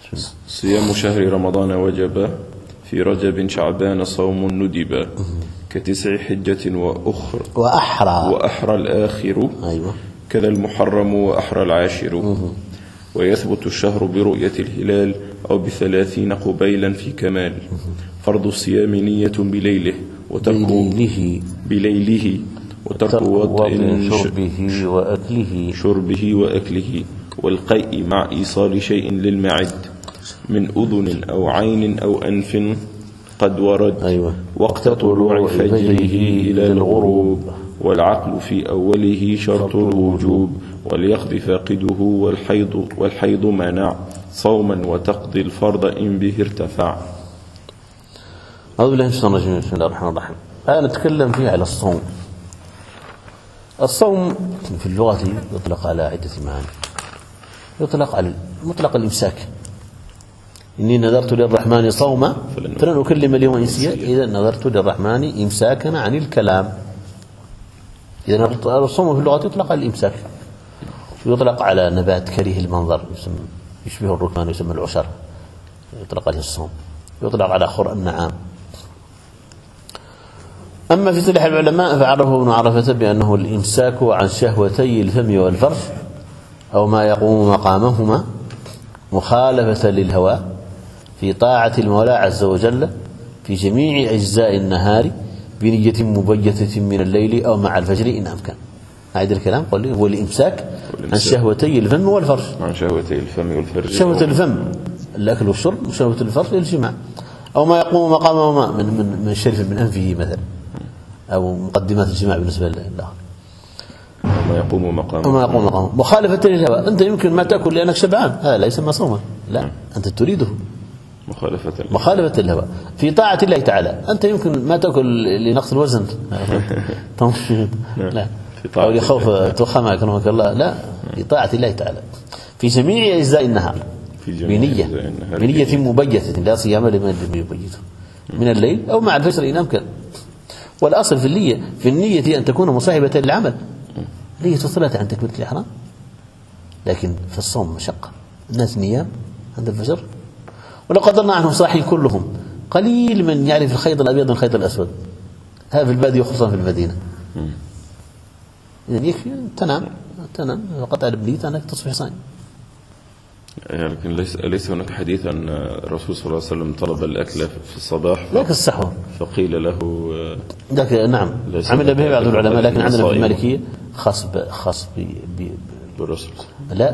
صيام شهر رمضان وجب، في رجب شعبان صوم ندب، كتسع حجة وأحرى الآخر، أيوة. كذا المحرم وأحرى العاشر. ويثبت الشهر برؤية الهلال أو ب30 قبيلا في كمال. فرض الصيام نية بليله وترك وضع شربه وأكله والقيء مع إيصال شيء للمعد من أذن أو عين أو أنف قد ورد. أيوة. وقت طلوع فجره إلى الغروب، والعقل في أوله شرط الوجوب، وليقضي فاقده والحيض منع صوما وتقضي الفرض إن به ارتفع. أعوذ بالله من الشيطان الرجيم. بسم الله الرحمن الرحيم. أنا نتكلم فيه على الصوم. الصوم في اللغة يطلق على عدة معاني. يطلق على مطلق الإمساك، إني نذرت للرحمن صوما فلن أكلم اليوم إنسيا، إذا نذرت للرحمن إمساكا عن الكلام. إذا الصوم في اللغة يطلق على الإمساك، ويطلق على نبات كريه المنظر يشبه الركمان يسمى العشر، يطلق عليه الصوم. يطلق على خرء النعام. أما في اصطلاح العلماء فعرفه ابن عرفة بأنه الإمساك عن شهوتي الفم والفرج أو ما يقوم مقامهما مخالفة للهوى في طاعة المولى عز وجل في جميع أجزاء النهار بنية مبيتة من الليل أو مع الفجر إن أمكن. أعيد الكلام. قل لي هو الإمساك عن شهوتي الفم والفرج. عن شهوتي الفم والفرج. شهوة الفم الأكل والشرب، وشهوة الفرج الجماع، أو ما يقوم مقامهما من شرف من أنفه مثلا، أو مقدمات الجماع بالنسبة لله. وما يقوم مقامه مخالفة للهوى. أنت يمكن ما تأكل لأنك شبعان، هذا لا يسمى صوما، لا، أنت تريده. مخالفة الهوى في طاعة الله تعالى. أنت يمكن ما تأكل لنقص الوزن لا، أو لخوف تخمة أكرمك الله، لا، في طاعة الله تعالى في جميع أجزاء النهار بنية مبيتة، لا صيام لمن لم يبيته من الليل أو مع الفجر إن أمكن. والأصل في النية أن تكون مصاحبة للعمل. نية الصلاة عند تكبيرة الإحرام، لكن في الصوم مشقة. الناس نيام عند الفجر، ولو قدرنا عنهم صاحي كلهم قليل من يعرف الخيط الأبيض من الخيط الأسود، هذا في البادية وخصوصا في المدينة. إذن يكفي تنام وقطع البليت أنك تصبح صائم. لكن ليس هناك حديث أن الرسول صلى الله عليه وسلم طلب الأكل في الصباح لكن السحور فقيل له ذاك. نعم، عمل به بعض العلماء، لكن عندنا في المالكية خاص بالرسول، لا،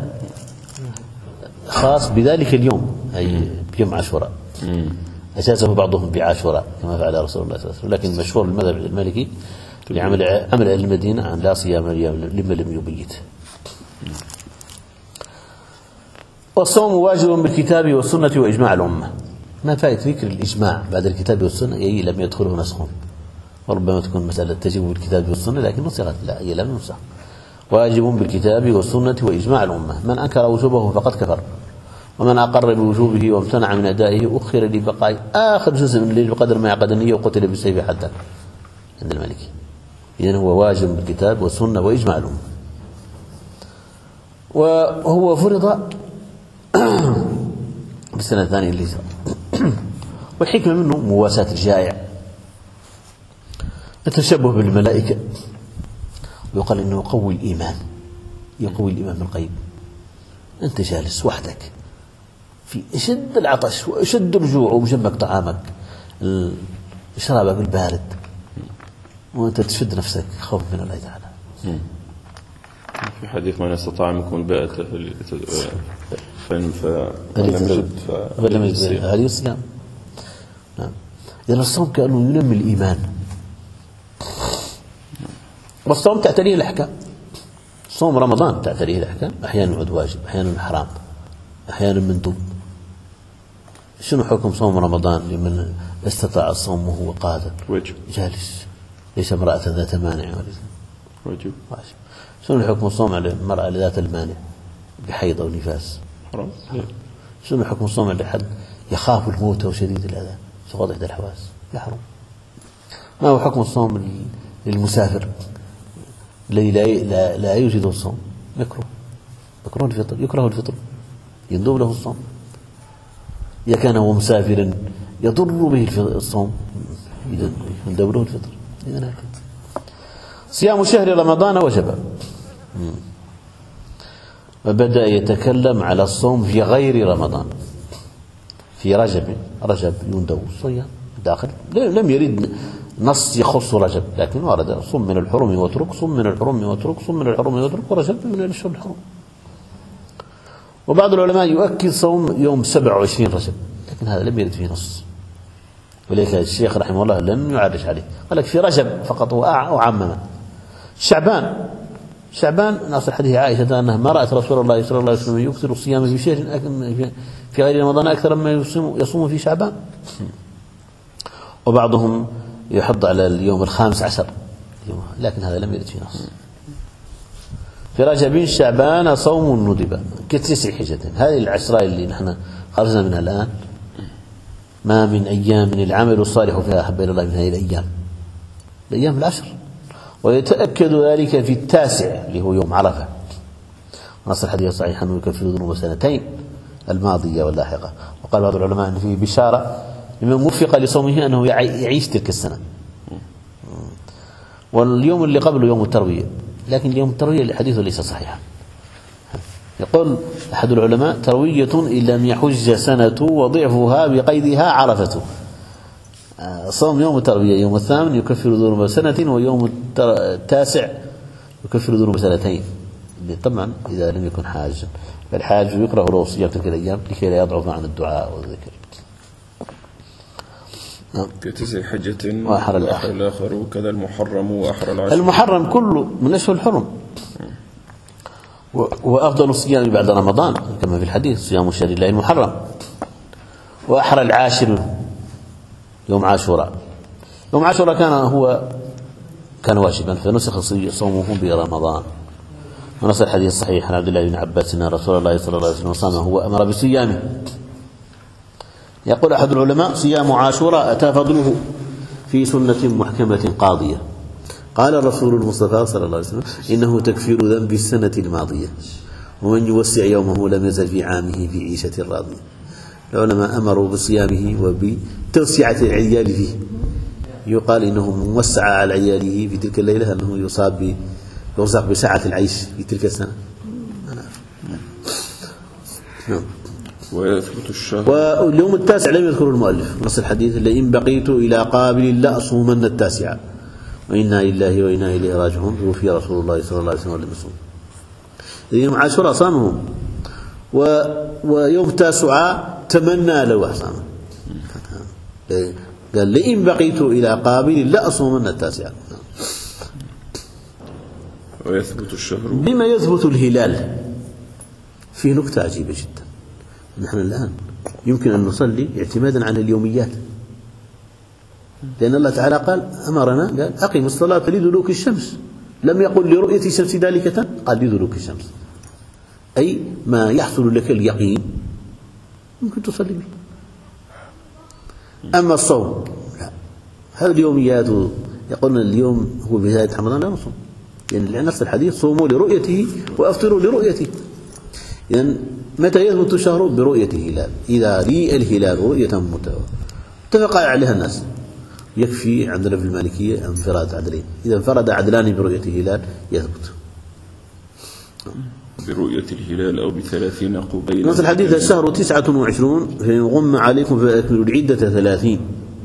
خاص بذلك اليوم، أي بيوم عاشوراء. أجازه بعضهم بعاشوراء كما فعل رسول الله صلى الله عليه وسلم، لكن المشهور المذهب المالكي لعمل أهل المدينة عن لا صيام لمن لم يبيت. والصوم واجب بالكتاب والسنة وإجماع الأمة. ما فائدة ذكر الإجماع بعد الكتاب والسنة؟ أي لم يدخله نسخ، وربما تكون مسألة تجب بالكتاب والسنة لكن نسخت، لا، هي لم نسخ. واجب بالكتاب والسنة وإجماع الأمة. من أنكر وجوبه فقد كفر، ومن أقر بوجوبه وامتنع من أدائه أخر لبقاء آخر جزء من الليل بقدر ما يعقد النية وقتل بالسيف حتى عند المالكي. إذن هو واجب بالكتاب والسنة وإجماع الأمة. وهو فرض بالسنة الثانية للهجرة. والحكمة منه مواساة الجائع، التشبه بالملائكة، ويقال إنه يقوي الإيمان بالغيب. أنت جالس وحدك في أشد العطش وأشد الجوع وجنبك طعامك شرابك البارد، وأنت تشد نفسك خوفا من الله تعالى. في حديث من استطاع منكم الباءة فلم يجد هذه الصيام. نعم. إذن الصوم كأنه ينمي الإيمان. والصوم تعتريه الأحكام. صوم رمضان تعتريه الأحكام، أحيانا يعد واجب، أحيانا حرام، أحيانا مندوب. شنو حكم صوم رمضان لمن استطاع الصوم وهو قادر جالس، ليس امرأة ذات مانع واجب. شنو الحكم الصوم على المرأة ذات المانع بحيض أو نفاس؟ حرام. شنو حكم الصوم على حد يخاف الموت وشديد الأذى سقوط إحدى الحواس؟ يحرم. ما هو حكم الصوم للمسافر الذي لا يوجد الصوم؟ يكره الفطر، يندوب له الصوم. إذا كان هو مسافر يضر به الصوم يندب له الفطر. إذن هكذا صيام شهر رمضان وجب. وبدأ يتكلم على الصوم في غير رمضان، في رجب يندب الصيام داخل. لم يرد نص يخص رجب، لكن ورد صم من الحرم واترك، صم من الحرم واترك، صم من الحرم واترك، ورجب من الأشهر الحرم. وبعض العلماء يؤكد صوم يوم 27 رجب، لكن هذا لم يرد فيه نص، ولذلك الشيخ رحمه الله لم يعرج عليه، قال لك في رجب فقط وعمم. شعبان نص حديث عائشة أنها ما رأت رسول الله صلى الله عليه وسلم يكثر الصيام في شهر في غير رمضان أكثر مما يصوم في شعبان. وبعضهم يحض على اليوم 15، لكن هذا لم يرد فيه نص. في رجب شعبان صوم ندب كتسع حجة. هذه العشرة اللي نحن خرجنا منها الآن ما من أيام من العمل الصالح فيها أحب إلى الله من هذه الأيام العشر. ويتأكد ذلك في 9 اللي هو يوم عرفة، نص الحديث الصحيح أنه يكفر ذنوب سنتين الماضية واللاحقة. وقال بعض العلماء أن فيه بشارة لمن وفق لصومه أنه يعيش تلك السنة. واليوم اللي قبله يوم التروية، لكن اليوم التروية حديثه ليس صحيحا. يقول أحد العلماء تروية إن لم يحج سنة وضعفها بقيدها عرفته. صوم يوم التروية يوم 8 يكفر ذنوب سنة، ويوم 9 يكفر ذنوب سنتين، طبعا إذا لم يكن حاجا. فالحاج يكره له صيام تلك الأيام لكي لا يضعف عن الدعاء والذكر. كتسع حجة وأحر الآخر كذا المحرم وأحر العشر. المحرم كله من أشهر الحرم، وأفضل الصيام بعد رمضان كما في الحديث صيام شهر الله المحرم. وأحر العاشر يوم عاشوراء. يوم عاشوراء كان واجبا فنسخ صومه برمضان. ونص الحديث الصحيح عن عبد الله بن عباس أن رسول الله صلى الله عليه وسلم صامه هو أمر بصيامه. يقول أحد العلماء صيام عاشوراء أتى فضله في سنة محكمة قاضية. قال الرسول المصطفى صلى الله عليه وسلم إنه تكفير ذنب السنة الماضية، ومن يوسع يومه لم يزل في عامه في عيشة راضية. العلماء أمروا بصيامه وبتوسعة العيال فيه. يقال إنه موسع على عياله في تلك الليلة أنه يرزق بسعة العيش في تلك السنة. ويثبت الشهر. واليوم 9 لم يذكر المؤلف نص الحديث لئن بقيت إلى قابل لأصومن 9 وإنا لله وإنا إليه راجعون. توفي رسول الله صلى الله عليه وسلم ولم يصوم. يوم عاشوراء صامه، ويوم 9 تمنى لو صامه. قال لئن بقيت إلى قابل لأصومن 9. ويثبت الشهر بما يثبت الهلال. فيه نكتة عجيبة جدا. نحن الآن يمكن أن نصلي اعتمادا على اليوميات، لأن الله تعالى قال أمرنا قال أقم الصلاة لدلوك الشمس، لم يقل لرؤية الشمس ذلكة، قال لدلوك الشمس، أي ما يحصل لك اليقين ممكن تصلي به. أما الصوم لا، هذه اليوميات يقولون اليوم هو بداية رمضان لا نصوم، لأن نفس الحديث صوموا لرؤيته وأفطروا لرؤيته. إذن متى يثبت الشهر؟ برؤية الهلال. إذا رئ الهلال رؤية اتفق عليها الناس. يكفي عندنا في المالكية انفراد عدلين، إذا انفرد عدلان برؤية الهلال يثبت. برؤية الهلال أو ب30 قبيل. نص الحديث الشهر 29 فإن غم عليكم فأكملوا العدة 30.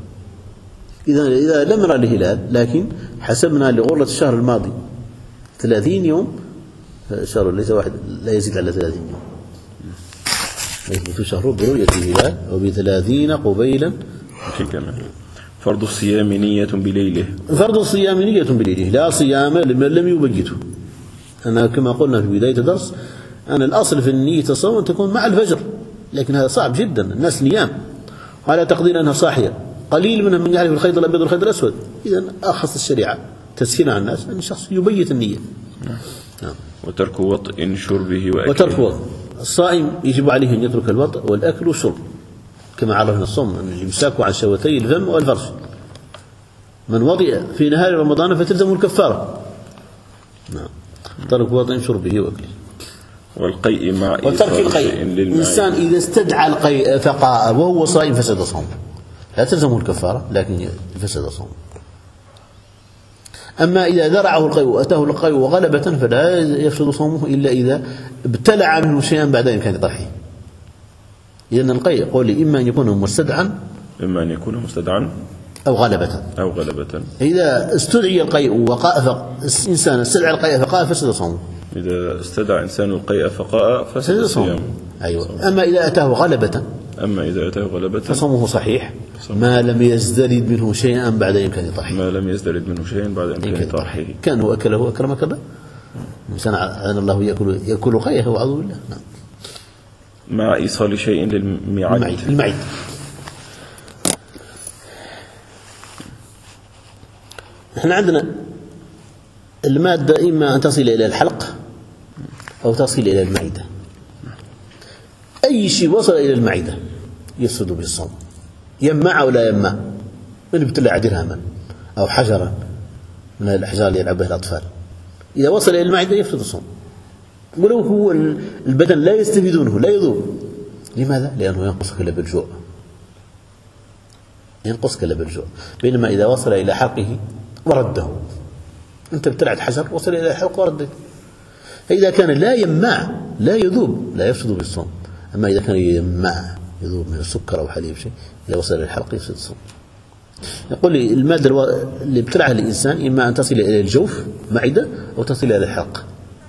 إذا لم يرى الهلال لكن حسبنا لغرة الشهر الماضي 30 يوم، الشهر ليس واحد لا يزيد على 30 يوم. يثبت الشهر برؤية الهلال وب30 قبيلا. فرض الصيام نية بليله. فرض الصيام نية بليله، لا صيام لمن لم يبيته. أنا كما قلنا في بداية الدرس أن الأصل في النية الصوم أن تكون مع الفجر، لكن هذا صعب جدا، الناس نيام وعلى تقدير أنها صاحية، قليل منهم من يعرف الخيط الأبيض والخيط الأسود. إذا أخص الشريعة تسهيل على الناس أن الشخص يبيت النية. وترك وطء شربه وأكله. وترك وطء، الصائم يجب عليه أن يترك الوطء والأكل والشرب كما عرفنا الصوم أن الإمساك عن شهوتي الفم والفرج. من وطئ في نهار رمضان فتلزم الكفارة. ترك وطء شربه وأكله. والقيء مع وترك إيصال القيء. شيء للمعدة. الإنسان إذا استدعى القيء فقاء وهو صائم فسد صومه، لا تلزمه الكفارة لكن فسد صومه. أما إذا ذرعه القيء وأتاه القيء غلبة فلا يفسد صومه إلا إذا ابتلع منه شيئا بعد إمكان طرحه، لأن القيء يقول إما أن يكون مستدعا إما أن يكون مستدعا أو غلبة. إذا استدعي القيء وقاء إنسان استدعى القيء فقاء فسد صومه. إذا استدعى إنسان القيء فقاء فسد صومه. أيوة. أما إذا أتاه غلبة فصومه صحيح ما لم يزدرد منه شيئا بعد إمكان طرحه. كان هو أكله أكرمك الله إنسان عن الله يأكل قيء وأعوذ بالله. نعم. مع إيصال شيء للمعدة. المعدة. احنا عندنا المادة إما أن تصل إلى الحلق أو تصل إلى المعدة. أي شيء وصل إلى المعدة يفسد بالصوم، يمع أو لا يمع. من ابتلع درهما أو حجرا من الأحجار اللي يلعب بها الأطفال، إذا وصل إلى المعدة يفسد الصوم. ولو هو البدن لا يستفيدونه لا يذوب. لماذا؟ لأنه ينقص كلا بالجوع. بينما إذا وصل إلى حلقه ورده، أنت ابتلعت حجر وصل إلى الحلق وردك. فإذا كان لا يمع لا يذوب لا يفسد بالصوم. أما إذا كان يمع يذوب من السكر أو حليب شيء إذا وصل إلى الحلق يفسد الصوم. يقول لي المادة اللي ابتلعها الإنسان إما أن تصل إلى الجوف معدة أو تصل إلى الحلق.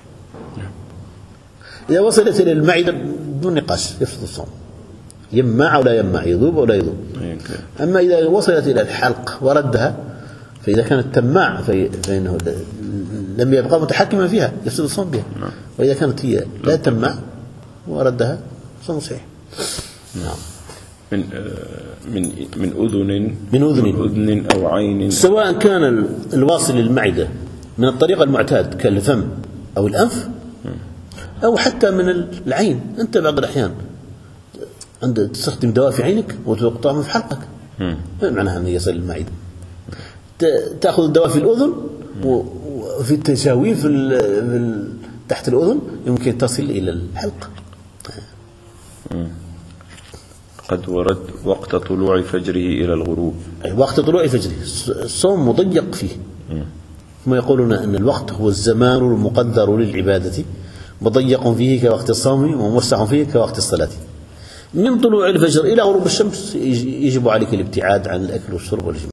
إذا وصلت إلى المعدة بدون نقاش يفسد الصوم، يمع أو لا يمع، يذوب أو لا يذوب. أما إذا وصلت إلى الحلق وردها فإذا كانت تمع فإنه لم يبقى متحكما فيها يفسد الصوم بها. وإذا كانت هي لا تمع وردها صوم صحيح. نعم. من أذن أو عين، سواء كان الواصل للمعدة من الطريقة المعتاد كالفم أو الأنف أو حتى من العين. أنت بعض الأحيان تستخدم دواء في عينك وتقطعه في حلقك، ما معناها أن يصل المعدة. تأخذ الدواء في الأذن وفي التشاوي تحت الأذن يمكن تصل إلى الحلق. قد ورد وقت طلوع فجره إلى الغروب. وقت طلوع فجره الصوم مضيق فيه. هم يقولون أن الوقت هو الزمان المقدر للعبادة، مضيق فيه كوقت الصوم وموسع فيه كوقت الصلاة. من طلوع الفجر إلى غروب الشمس يجب عليك الابتعاد عن الأكل والشرب والجماع.